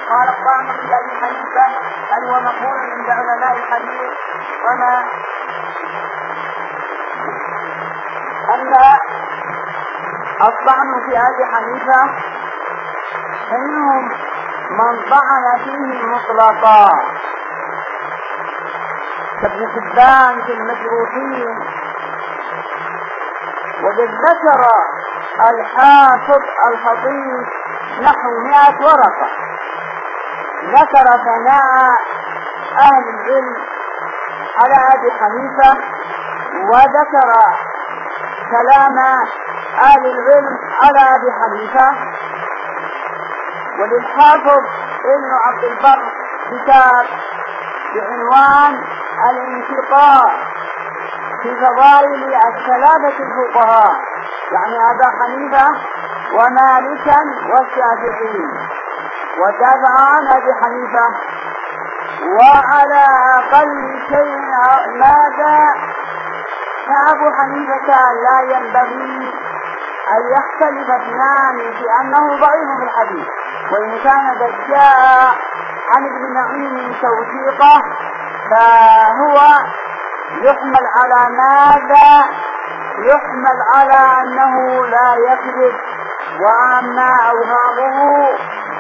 قال الطعن في أبي حنيفة بل هو مقبول عند علماء الحديث. وما أما الطعن في أبي حنيفة فإنهم من طعن فيه مطلقا كابن حبان في المجروحين. وقد ذكر الحافظ الخطيب نحو 100 ورقة ذكر ثناء أهل العلم على أبي حنيفة، وذكر كلام أهل العلم على أبي حنيفة. وللحافظ ابن عبد البر كتاب بعنوان الانتقاء في فضائل الثلاثة الفقهاء، يعني أبا حنيفة ومالكا والشافعي، ودافع عن أبي حنيفة. وعلى أقل شيء ماذا فأبو حنيفة لا ينبغي أن يختلف اثنان في أنه ضعيف في الحديث، وإن كان قد جاء عن ابن معين توثيقه فهو يحمل على ماذا؟ يحمل على أنه لا يكذب، وأما أوهامه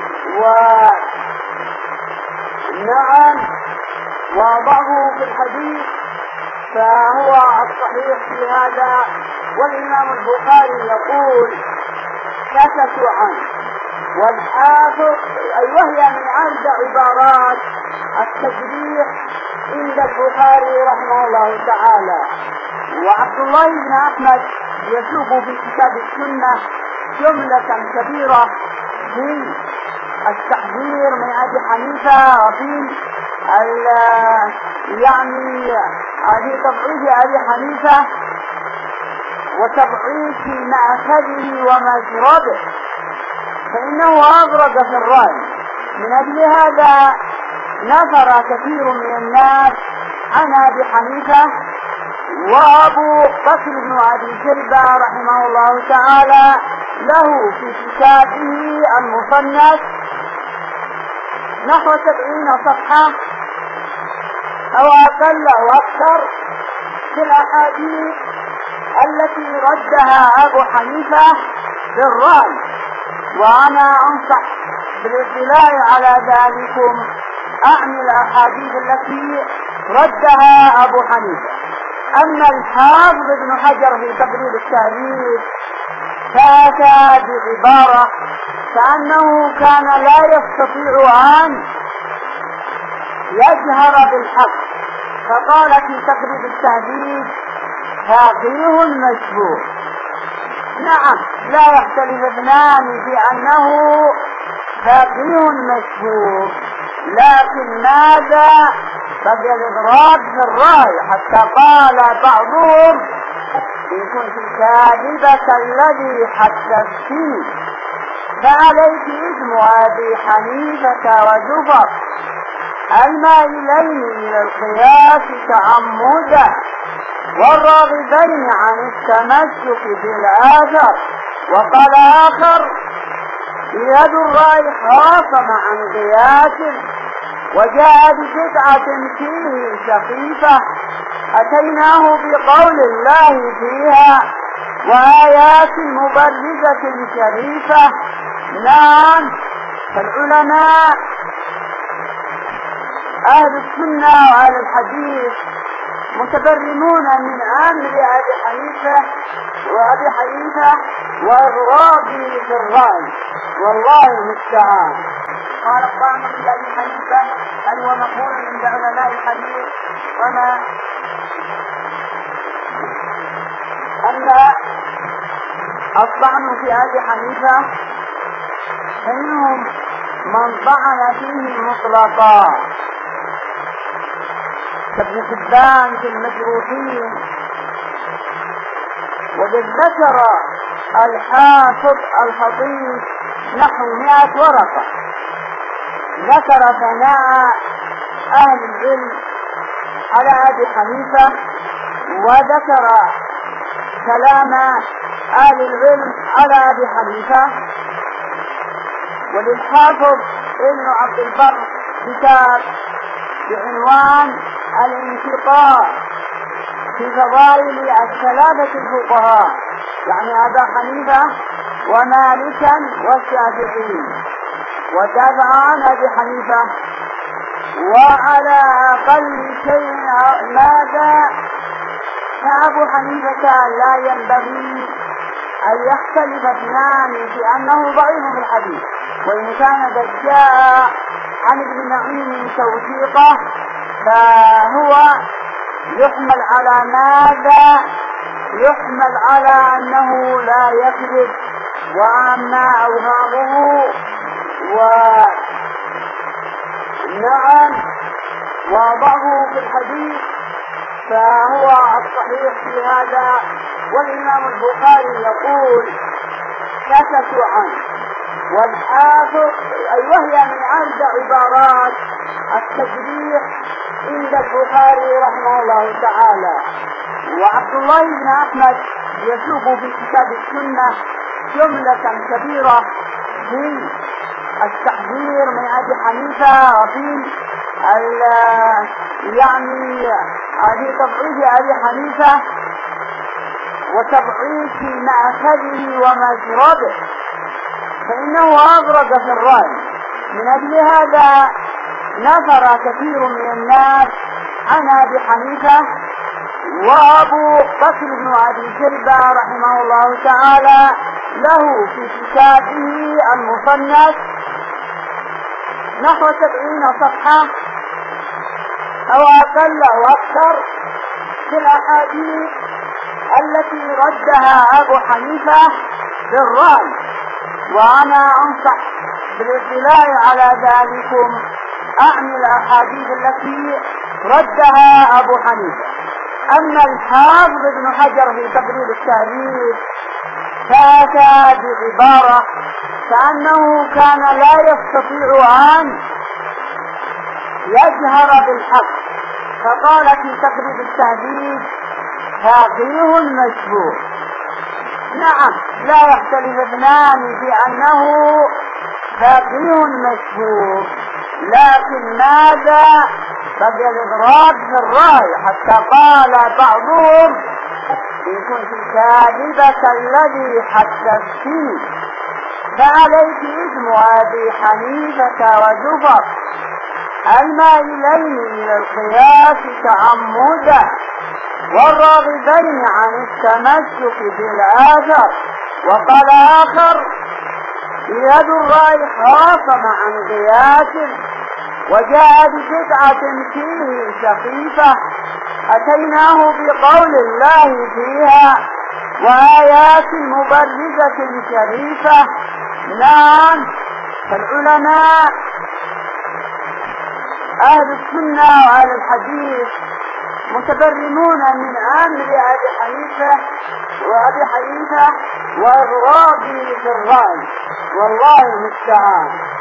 ونعم وضعه في الحديث فهو الصحيح في هذا. والإمام البخاري يقول سكتوا عنه، والحافظ وهي من أرجع عبارات التجريح عند البخاري رحمه الله تعالى. وعبد الله بن أحمد يسوق في كتاب السنة جملة كبيرة في التحذير من أبي حنيفة وفي يعني في تضعيف أبي حنيفة وتضعيف مأخذه ومشربه، فإنه أغرق في الرأي. من أجل هذا نفر كثير من الناس عن أبي حنيفة. وأبو بكر بن أبي شيبة رحمه الله تعالى له في كتابه المصنف نحو 70 صفحة أو أقل أو أكثر في الأحاديث التي ردها أبو حنيفة بالرأي، وأنا أنصح بالاطلاع على ذلكم. أعني الأحاديث التي ردها أبو حنيفة. أما الحافظ ابن حجر في تقريب التهذيب فأتى بعبارة كأنه كان لا يستطيع أن يجهر بالحق، فقال في تقريب التهذيب فقيه مشهور. نعم لا يختلف اثنان في أنه فقيه مشهور، لكن ماذا؟ قد الإضراب في الرأي، حتى قال بعضهم إن كنت كاذبة الذي حدثتني فعليك إثم أبي حنيفة وزفر المائلين إلى القياس تعمدا والراغبين عن التمسك بالآثر. وقال آخر يد الرأي خاصم عن قياس وجاء ببدعة فيه سخيفة أتيناه بقول الله فيها وآيات مبرزة شريفة. نعم، فالعلماء أهل السنة وأهل الحديث متبرمون من أمر أبي حنيفة وإغراضه في الرأي، والله المستعان. قال الطعن في أبي حنيفة بل هو مقبول عند علماء الحديث. وما أما الطعن في أبي حنيفة فإنهم من طعن فيه مطلقا كابن حبان في المجروحين. وقد ذكر الحافظ الخطيب نحو 100 ورقة ذكر ثناء أهل العلم على أبي حنيفة، وذكر كلام أهل العلم على أبي حنيفة. وللحافظ ابن عبد البر كتاب بعنوان الانتقاء في فضائل الثلاثة الفقهاء، يعني أبا حنيفة ومالكا والشافعي، ودافع عن أبي حنيفة. وعلى أقل شيء ماذا؟ فأبو حنيفة لا ينبغي أن يختلف اثنان في أنه ضعيف في الحديث، وإن كان قد جاء عن ابن معين توثيقه فهو يحمل على ماذا؟ يحمل على أنه لا يكذب، وأما أوهامه ونعم وضعه في الحديث فهو الصحيح في هذا. والإمام البخاري يقول سكتوا عنه، والحافظ وهي من أرجع عبارات التجريح عند البخاري رحمه الله تعالى. وعبد الله بن أحمد يسوق في كتاب السنة جملة كبيرة في التحذير من أبي حنيفة وفي يعني هذه تضعيف أبي حنيفة وتضعيف مأخذه ومشربه، فإنه أغرق في الرأي. من أجل هذا نفر كثير من الناس عن أبي حنيفة. وأبو بكر بن أبي شيبة رحمه الله تعالى له في كتابه المصنف نحو 70 صفحة أو أقل أو أكثر في الأحاديث التي ردها أبو حنيفة بالرأي، وأنا أنصح بالاطلاع على ذلكم. أعني الأحاديث التي ردها أبو حنيفة. أما الحافظ ابن حجر في تقريب التهذيب فأتى بعبارة كأنه كان لا يستطيع أن يجهر بالحق، فقال في تقريب التهذيب فقيه مشهور. نعم، لا يختلف اثنان في أنه فقيه مشهور، لكن ماذا؟ بقي الإضراب في الرأي، حتى قال بعضهم إن كنت كاذبة الذي حدثتني فعليك إثم أبي حنيفة وزفر المائلين من القياس تعمدا والراغبين عن التمسك بالآثر. وقال آخر يد الرأي خاصم عن قياس وجاء ببدعة فيه سخيفة أتيناه بقول الله فيها وآيات مبرزة شريفة. نعم، فالعلماء أهل السنة وأهل الحديث متبرمون من أمر أبي حنيفة وإغراضه في الرأي، والله المستعان.